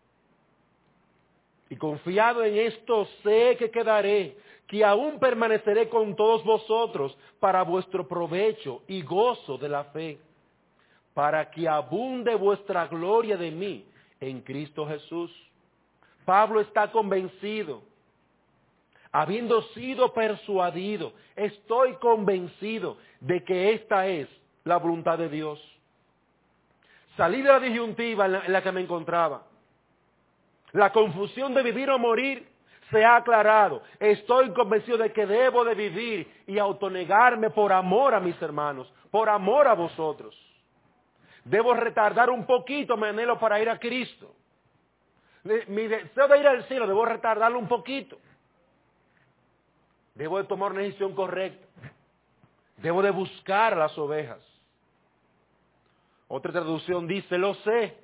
Y confiado en esto sé que quedaré, que aún permaneceré con todos vosotros para vuestro provecho y gozo de la fe, para que abunde vuestra gloria de mí en Cristo Jesús. Pablo está convencido, habiendo sido persuadido, estoy convencido de que esta es la voluntad de Dios. Salí de la disyuntiva en la, en la que me encontraba. La confusión de vivir o morir se ha aclarado. Estoy convencido de que debo de vivir y autonegarme por amor a mis hermanos, por amor a vosotros. Debo retardar un poquito mi anhelo para ir a Cristo. Mi deseo de ir al cielo debo retardarlo un poquito. Debo de tomar una decisión correcta. Debo de buscar a las ovejas. Otra traducción dice, lo sé.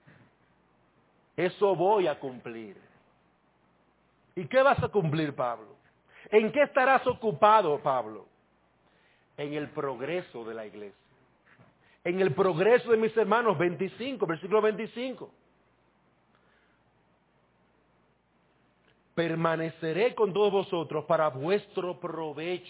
Eso voy a cumplir. ¿Y qué vas a cumplir, Pablo? ¿En qué estarás ocupado, Pablo? En el progreso de la iglesia. En el progreso de mis hermanos, veinticinco, versículo veinticinco. Permaneceré con todos vosotros para vuestro provecho.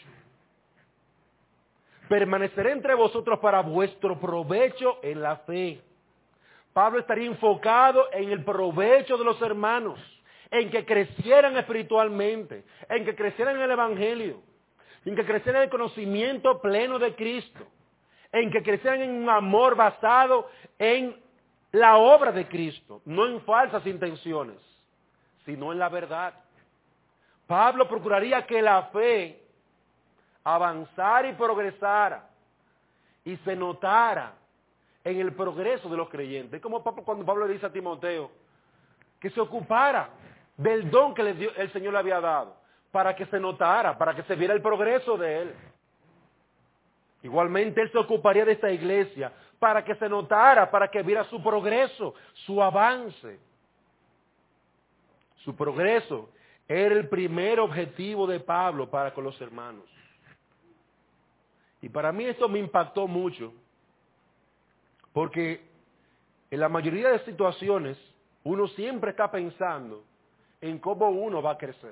Permaneceré entre vosotros para vuestro provecho en la fe. Pablo estaría enfocado en el provecho de los hermanos, en que crecieran espiritualmente, en que crecieran en el Evangelio, en que crecieran en el conocimiento pleno de Cristo, en que crecieran en un amor basado en la obra de Cristo, no en falsas intenciones, sino en la verdad. Pablo procuraría que la fe avanzara y progresara y se notara en el progreso de los creyentes. Como cuando Pablo le dice a Timoteo que se ocupara del don que le dio, el Señor le había dado, para que se notara, para que se viera el progreso de él. Igualmente él se ocuparía de esta iglesia para que se notara, para que viera su progreso, su avance. Su progreso era el primer objetivo de Pablo para con los hermanos. Y para mí esto me impactó mucho, porque en la mayoría de situaciones uno siempre está pensando en cómo uno va a crecer,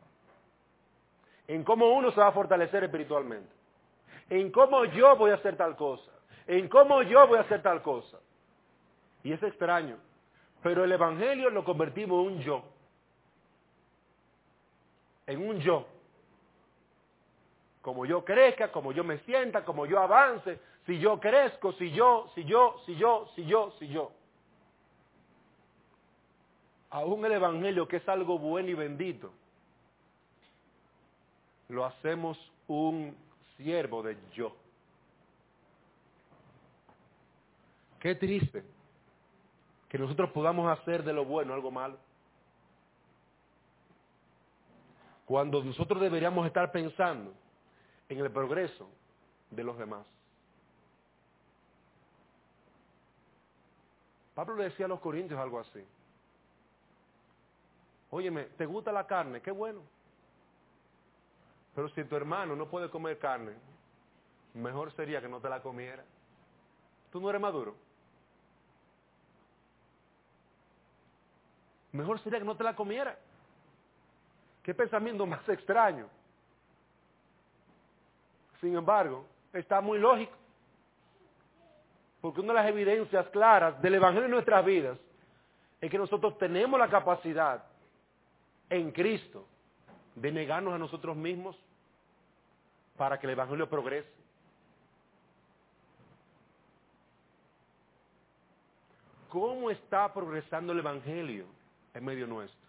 en cómo uno se va a fortalecer espiritualmente, en cómo yo voy a hacer tal cosa, en cómo yo voy a hacer tal cosa. Y es extraño, pero el Evangelio lo convertimos en un yo, en un yo. Como yo crezca, como yo me sienta, como yo avance, si yo crezco, si yo, si yo, si yo, si yo, si yo. Aún el Evangelio, que es algo bueno y bendito, lo hacemos un siervo de yo. Qué triste que nosotros podamos hacer de lo bueno algo malo, cuando nosotros deberíamos estar pensando en el progreso de los demás. Pablo le decía a los corintios algo así. Óyeme, ¿te gusta la carne? Qué bueno. Pero si tu hermano no puede comer carne, mejor sería que no te la comiera. ¿Tú no eres maduro? Mejor sería que no te la comiera. ¿Qué pensamiento más extraño? Sin embargo, está muy lógico. Porque una de las evidencias claras del Evangelio en nuestras vidas es que nosotros tenemos la capacidad en Cristo de negarnos a nosotros mismos para que el Evangelio progrese. ¿Cómo está progresando el Evangelio en medio nuestro?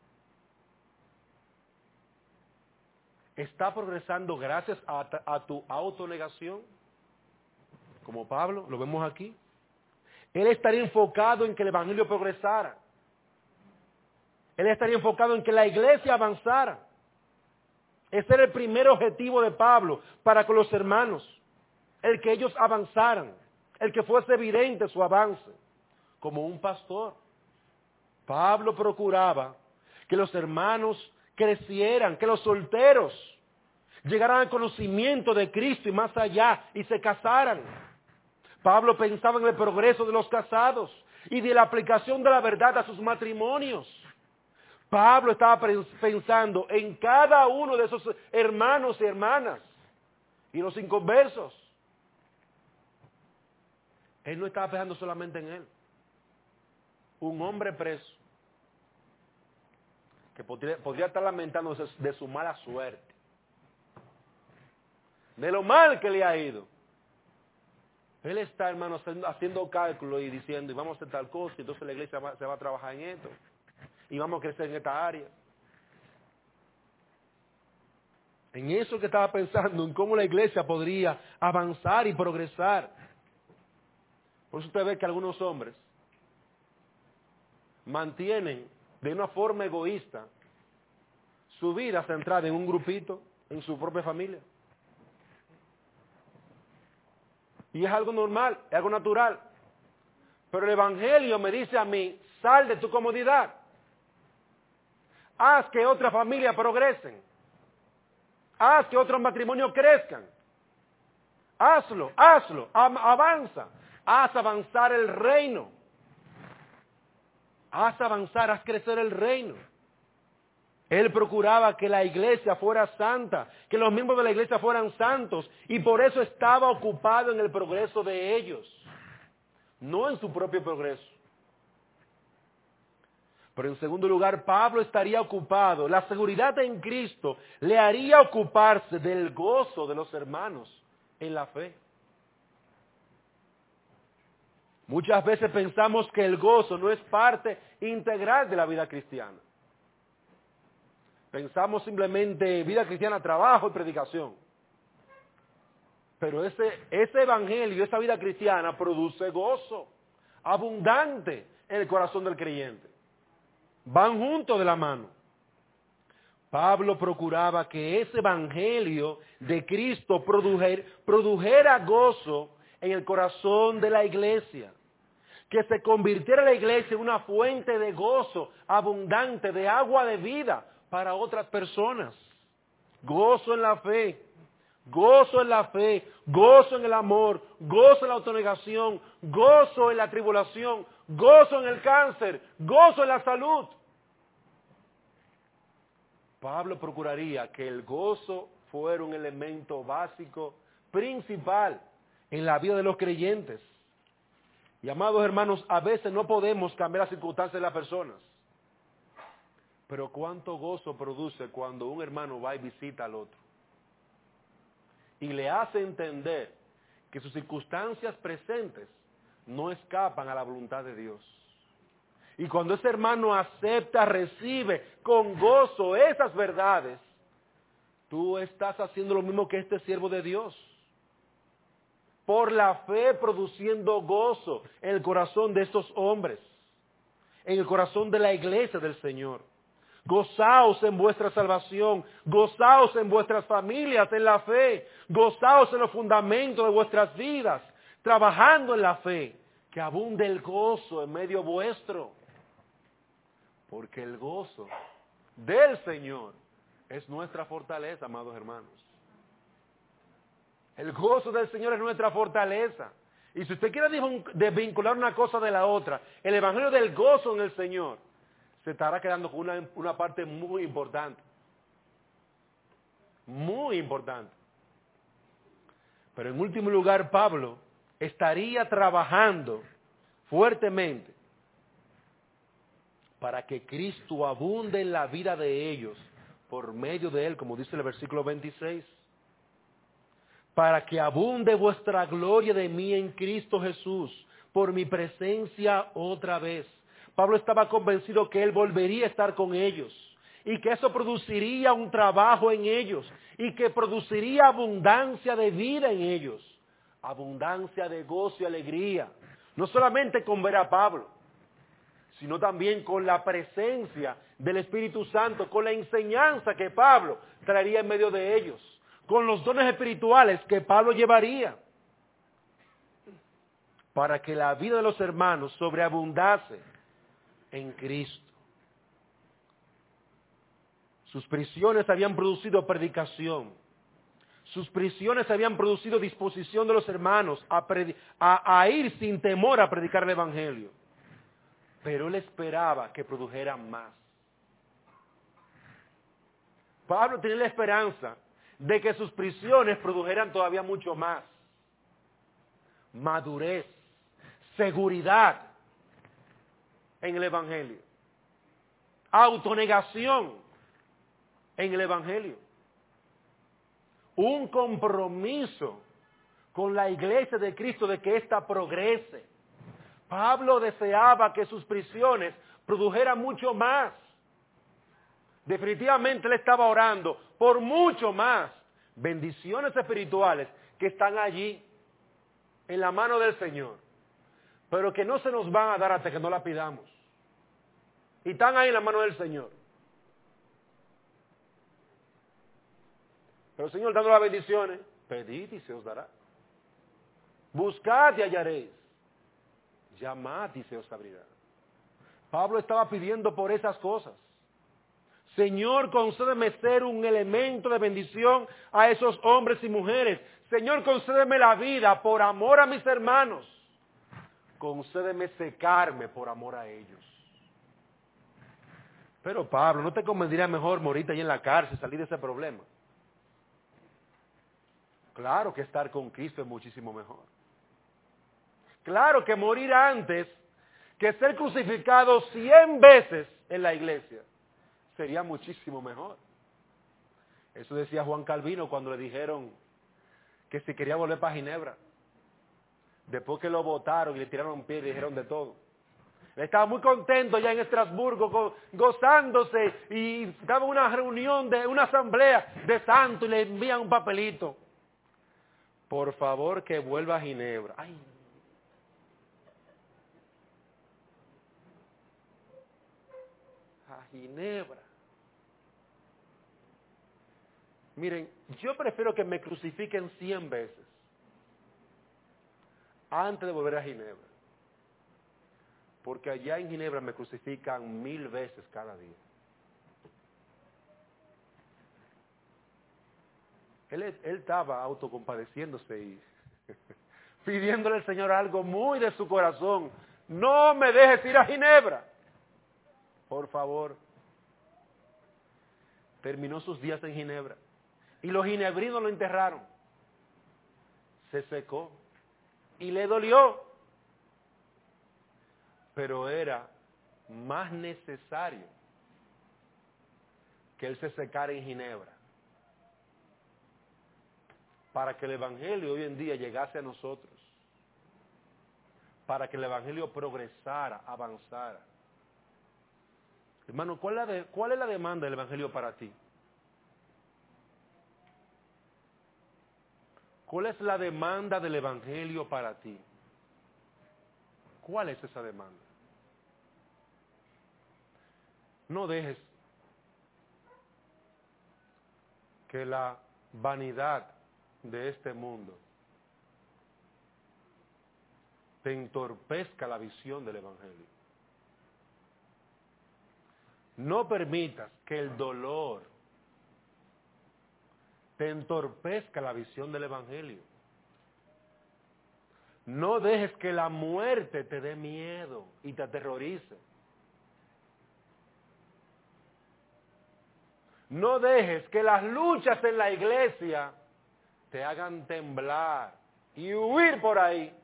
¿Está progresando gracias a, a tu autonegación? Como Pablo, lo vemos aquí. Él estaría enfocado en que el Evangelio progresara. Él estaría enfocado en que la iglesia avanzara. Ese era el primer objetivo de Pablo para con los hermanos. El que ellos avanzaran. El que fuese evidente su avance. Como un pastor. Pablo procuraba que los hermanos crecieran, que los solteros llegaran al conocimiento de Cristo y más allá y se casaran. Pablo pensaba en el progreso de los casados y de la aplicación de la verdad a sus matrimonios. Pablo estaba pensando en cada uno de esos hermanos y hermanas y los inconversos. Él no estaba pensando solamente en él. Un hombre preso, que podría, podría estar lamentándose de su mala suerte, de lo mal que le ha ido. Él está, hermano, haciendo cálculos y diciendo, y vamos a hacer tal cosa, y entonces la iglesia va, se va a trabajar en esto, y vamos a crecer en esta área. En eso que estaba pensando, en cómo la iglesia podría avanzar y progresar. Por eso usted ve que algunos hombres mantienen de una forma egoísta su vida centrada en un grupito, en su propia familia. Y es algo normal, es algo natural. Pero el Evangelio me dice a mí, sal de tu comodidad. Haz que otras familias progresen. Haz que otros matrimonios crezcan. Hazlo, hazlo, avanza. Haz avanzar el reino. Haz avanzar, haz crecer el reino. Él procuraba que la iglesia fuera santa, que los miembros de la iglesia fueran santos, y por eso estaba ocupado en el progreso de ellos, no en su propio progreso. Pero en segundo lugar, Pablo estaría ocupado, la seguridad en Cristo le haría ocuparse del gozo de los hermanos en la fe. Muchas veces pensamos que el gozo no es parte integral de la vida cristiana. Pensamos simplemente vida cristiana, trabajo y predicación. Pero ese, ese evangelio, esa vida cristiana produce gozo abundante en el corazón del creyente. Van juntos de la mano. Pablo procuraba que ese evangelio de Cristo produjera, produjera gozo en el corazón de la iglesia. Que se convirtiera la iglesia en una fuente de gozo abundante, de agua de vida para otras personas. Gozo en la fe, gozo en la fe, gozo en el amor, gozo en la autonegación, gozo en la tribulación, gozo en el cáncer, gozo en la salud. Pablo procuraría que el gozo fuera un elemento básico, principal en la vida de los creyentes. Y amados hermanos, a veces no podemos cambiar las circunstancias de las personas. Pero cuánto gozo produce cuando un hermano va y visita al otro. Y le hace entender que sus circunstancias presentes no escapan a la voluntad de Dios. Y cuando ese hermano acepta, recibe con gozo esas verdades, tú estás haciendo lo mismo que este siervo de Dios. Por la fe produciendo gozo en el corazón de estos hombres, en el corazón de la iglesia del Señor. Gozaos en vuestra salvación, gozaos en vuestras familias, en la fe, gozaos en los fundamentos de vuestras vidas, trabajando en la fe, que abunde el gozo en medio vuestro. Porque el gozo del Señor es nuestra fortaleza, amados hermanos. El gozo del Señor es nuestra fortaleza. Y si usted quiere desvincular una cosa de la otra, el evangelio del gozo en el Señor se estará quedando con una, una parte muy importante. Muy importante. Pero en último lugar, Pablo estaría trabajando fuertemente para que Cristo abunde en la vida de ellos por medio de él, como dice el versículo veintiséis. Para que abunde vuestra gloria de mí en Cristo Jesús, por mi presencia otra vez. Pablo estaba convencido que él volvería a estar con ellos, y que eso produciría un trabajo en ellos, y que produciría abundancia de vida en ellos, abundancia de gozo y alegría, no solamente con ver a Pablo, sino también con la presencia del Espíritu Santo, con la enseñanza que Pablo traería en medio de ellos, con los dones espirituales que Pablo llevaría, para que la vida de los hermanos sobreabundase en Cristo. Sus prisiones habían producido predicación, sus prisiones habían producido disposición de los hermanos a, a, a ir sin temor a predicar el Evangelio, pero él esperaba que produjeran más. Pablo tenía la esperanza de que sus prisiones produjeran todavía mucho más. Madurez, seguridad en el Evangelio. autonegación en el Evangelio. Un compromiso con la iglesia de Cristo de que ésta progrese. Pablo deseaba que sus prisiones produjeran mucho más. Definitivamente él estaba orando por mucho más bendiciones espirituales que están allí en la mano del Señor, pero que no se nos van a dar hasta que no la pidamos. Y están ahí en la mano del Señor. Pero el Señor dando las bendiciones, pedid y se os dará. Buscad y hallaréis. Llamad y se os abrirá. Pablo estaba pidiendo por esas cosas. Señor, concédeme ser un elemento de bendición a esos hombres y mujeres. Señor, concédeme la vida por amor a mis hermanos. Concédeme secarme por amor a ellos. Pero Pablo, ¿no te convendría mejor morirte ahí en la cárcel, salir de ese problema? Claro que estar con Cristo es muchísimo mejor. Claro que morir antes que ser crucificado cien veces en la iglesia sería muchísimo mejor. Eso decía Juan Calvino cuando le dijeron que si quería volver para Ginebra. Después que lo botaron y le tiraron pie y le dijeron de todo. Él estaba muy contento ya en Estrasburgo, go, gozándose, y estaba en una reunión, de una asamblea de santos y le envían un papelito. Por favor, que vuelva a Ginebra. Ay. A Ginebra. Miren, yo prefiero que me crucifiquen cien veces antes de volver a Ginebra. Porque allá en Ginebra me crucifican mil veces cada día. Él, él estaba autocompadeciéndose y pidiéndole al Señor algo muy de su corazón. No me dejes ir a Ginebra. Por favor. Terminó sus días en Ginebra. Y los ginebrinos lo enterraron. Se secó. Y le dolió. Pero era más necesario que él se secara en Ginebra para que el Evangelio hoy en día llegase a nosotros, para que el Evangelio progresara, avanzara. Hermano, ¿cuál es la, de, cuál es la demanda del Evangelio para ti? ¿Cuál es la demanda del Evangelio para ti? ¿Cuál es esa demanda? No dejes que la vanidad de este mundo te entorpezca la visión del Evangelio. No permitas que el dolor te entorpezca la visión del Evangelio. No dejes que la muerte te dé miedo y te aterrorice. No dejes que las luchas en la iglesia te hagan temblar y huir por ahí.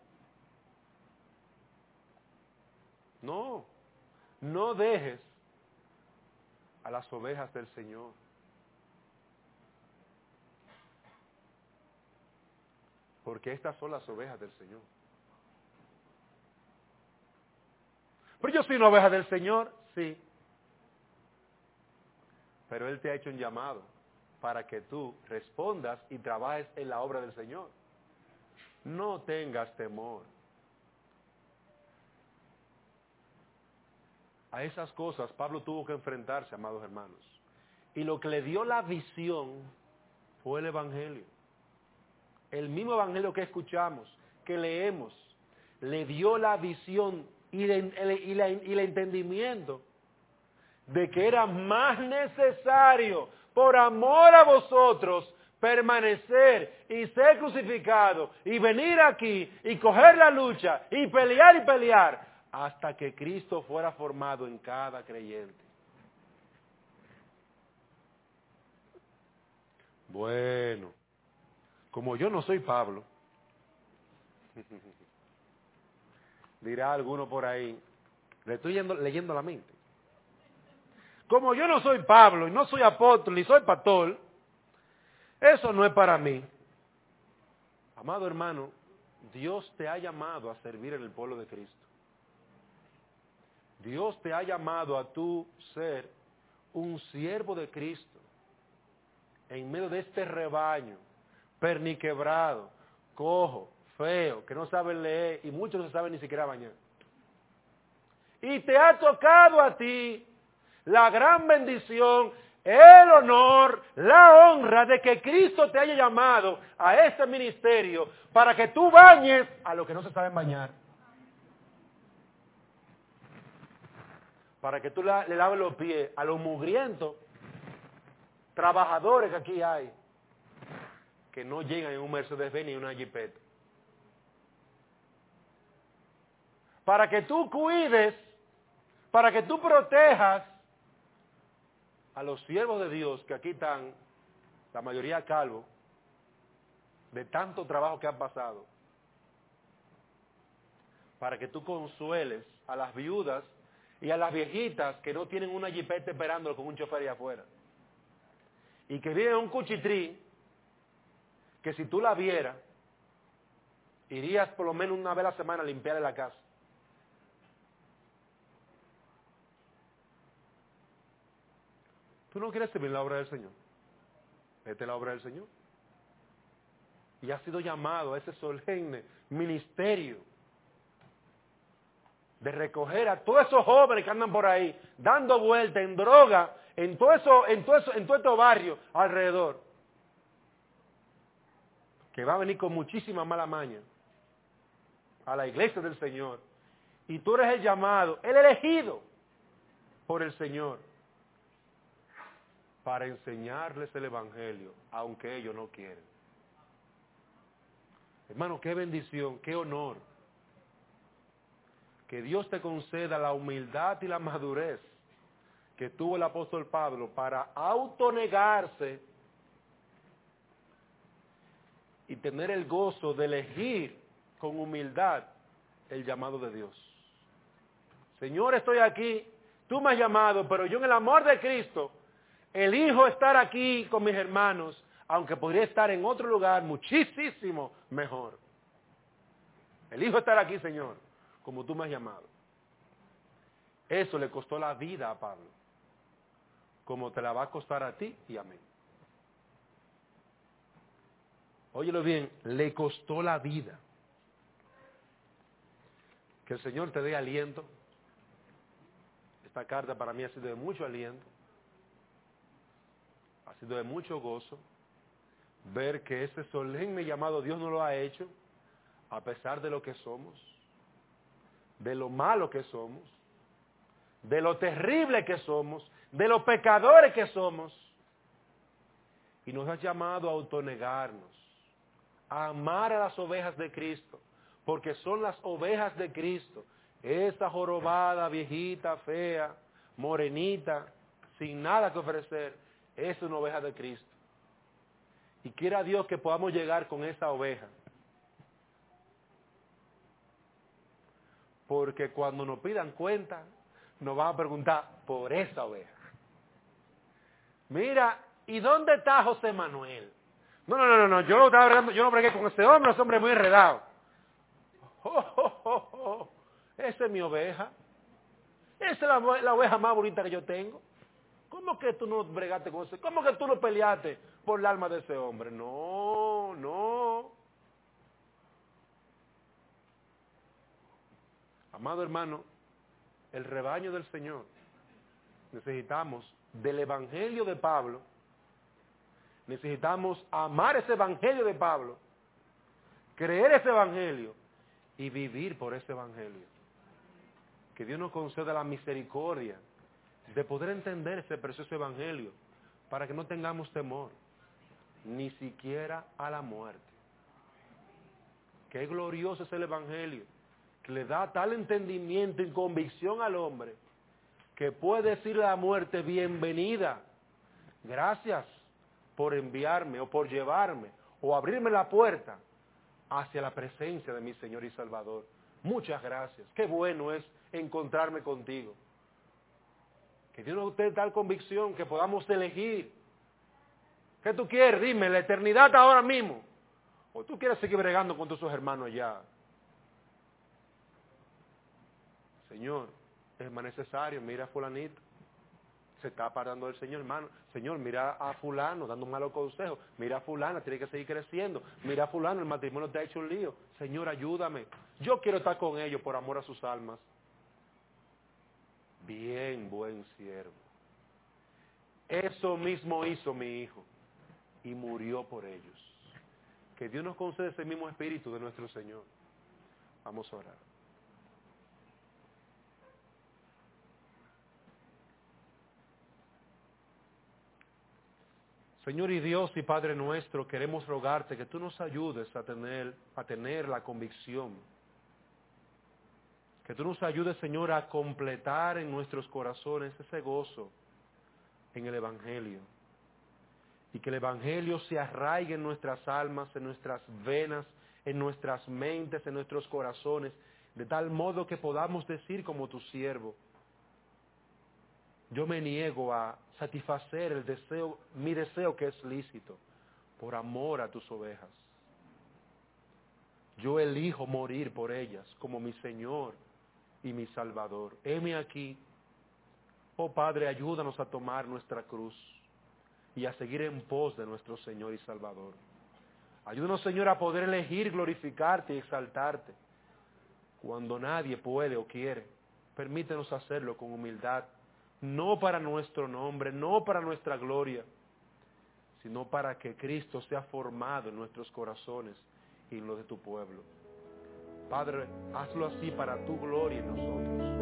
No, no dejes a las ovejas del Señor. Porque estas son las ovejas del Señor. Pero yo soy una oveja del Señor, sí. Pero Él te ha hecho un llamado para que tú respondas y trabajes en la obra del Señor. No tengas temor. A esas cosas Pablo tuvo que enfrentarse, amados hermanos. Y lo que le dio la visión fue el Evangelio. El mismo Evangelio que escuchamos, que leemos, le dio la visión y, de, y, la, y el entendimiento de que era más necesario, por amor a vosotros, permanecer y ser crucificado y venir aquí y coger la lucha y pelear y pelear hasta que Cristo fuera formado en cada creyente. Bueno, como yo no soy Pablo, dirá alguno por ahí, le estoy leyendo, leyendo la mente. como yo no soy Pablo, y no soy apóstol, ni soy pastor, eso no es para mí. Amado hermano, Dios te ha llamado a servir en el pueblo de Cristo. Dios te ha llamado a tú ser un siervo de Cristo en medio de este rebaño perniquebrado, cojo, feo, que no saben leer y muchos no se saben ni siquiera bañar. Y te ha tocado a ti la gran bendición, el honor, la honra de que Cristo te haya llamado a este ministerio para que tú bañes a los que no se saben bañar. Para que tú le laves los pies a los mugrientos trabajadores que aquí hay, que no llegan en un Mercedes-Benz ni en una Jeepeta. Para que tú cuides, para que tú protejas a los siervos de Dios que aquí están, la mayoría calvos, de tanto trabajo que han pasado. Para que tú consueles a las viudas y a las viejitas que no tienen una jipeta esperándolo con un chofer allá afuera. Y que viven en un cuchitrí, que si tú la vieras, irías por lo menos una vez a la semana a limpiarle la casa. ¿Tú no quieres servir la obra del Señor? Vete a la obra del Señor. Y has sido llamado a ese solemne ministerio de recoger a todos esos jóvenes que andan por ahí, dando vueltas en droga, en todo eso, en todo eso, en todo estos barrios alrededor, que va a venir con muchísima mala maña a la iglesia del Señor. Y tú eres el llamado, el elegido por el Señor, para enseñarles el Evangelio, aunque ellos no quieren. Hermano, qué bendición, qué honor. Que Dios te conceda la humildad y la madurez que tuvo el apóstol Pablo para autonegarse y tener el gozo de elegir con humildad el llamado de Dios. Señor, estoy aquí, tú me has llamado, pero yo en el amor de Cristo elijo estar aquí con mis hermanos, aunque podría estar en otro lugar muchísimo mejor. Elijo estar aquí, Señor, como tú me has llamado. Eso le costó la vida a Pablo, como te la va a costar a ti y a mí. Óyelo bien, le costó la vida. Que el Señor te dé aliento. Esta carta para mí ha sido de mucho aliento, ha sido de mucho gozo, ver que ese solemne llamado Dios no lo ha hecho, a pesar de lo que somos, de lo malo que somos, de lo terrible que somos, de los pecadores que somos, y nos ha llamado a autonegarnos, a amar a las ovejas de Cristo, porque son las ovejas de Cristo, esa jorobada, viejita, fea, morenita, sin nada que ofrecer, es una oveja de Cristo. Y quiera Dios que podamos llegar con esa oveja. Porque cuando nos pidan cuenta, nos van a preguntar por esa oveja. Mira, ¿y dónde está José Manuel? No, no, no, no, yo no estaba bregando, yo no bregué con ese hombre, ese hombre es muy enredado. Oh, oh, oh, oh. Esa es mi oveja. Esa es la, la oveja más bonita que yo tengo. ¿Cómo que tú no bregaste con ese? ¿Cómo que tú no peleaste por el alma de ese hombre? No, no. Amado hermano, el rebaño del Señor, necesitamos del evangelio de Pablo, necesitamos amar ese evangelio de Pablo, creer ese evangelio y vivir por ese evangelio. Que Dios nos conceda la misericordia de poder entender ese precioso evangelio para que no tengamos temor, ni siquiera a la muerte. Qué glorioso es el evangelio, que le da tal entendimiento y convicción al hombre que puede decirle a la muerte: bienvenida, gracias por enviarme o por llevarme o abrirme la puerta hacia la presencia de mi Señor y Salvador. Muchas gracias, qué bueno es encontrarme contigo. Que Dios nos dé tal convicción que podamos elegir. ¿Qué tú quieres? Dime, la eternidad ahora mismo. ¿O tú quieres seguir bregando con todos esos hermanos allá? Señor, es más necesario, mira a fulanito. Se está parando el Señor, hermano. Señor, mira a fulano dando malos consejos. Mira a fulana, tiene que seguir creciendo. Mira a fulano, el matrimonio te ha hecho un lío. Señor, ayúdame. Yo quiero estar con ellos por amor a sus almas. Bien, buen siervo. Eso mismo hizo mi hijo y murió por ellos. Que Dios nos conceda ese mismo espíritu de nuestro Señor. Vamos a orar. Señor y Dios y Padre nuestro, queremos rogarte que tú nos ayudes a tener, a tener la convicción. Que tú nos ayudes, Señor, a completar en nuestros corazones ese gozo en el Evangelio. Y que el Evangelio se arraigue en nuestras almas, en nuestras venas, en nuestras mentes, en nuestros corazones, de tal modo que podamos decir como tu siervo: yo me niego a satisfacer el deseo, mi deseo que es lícito, por amor a tus ovejas. Yo elijo morir por ellas como mi Señor y mi Salvador. Heme aquí, oh Padre, ayúdanos a tomar nuestra cruz y a seguir en pos de nuestro Señor y Salvador. Ayúdanos, Señor, a poder elegir glorificarte y exaltarte cuando nadie puede o quiere. Permítenos hacerlo con humildad, no para nuestro nombre, no para nuestra gloria, sino para que Cristo sea formado en nuestros corazones y en los de tu pueblo. Padre, hazlo así para tu gloria en nosotros.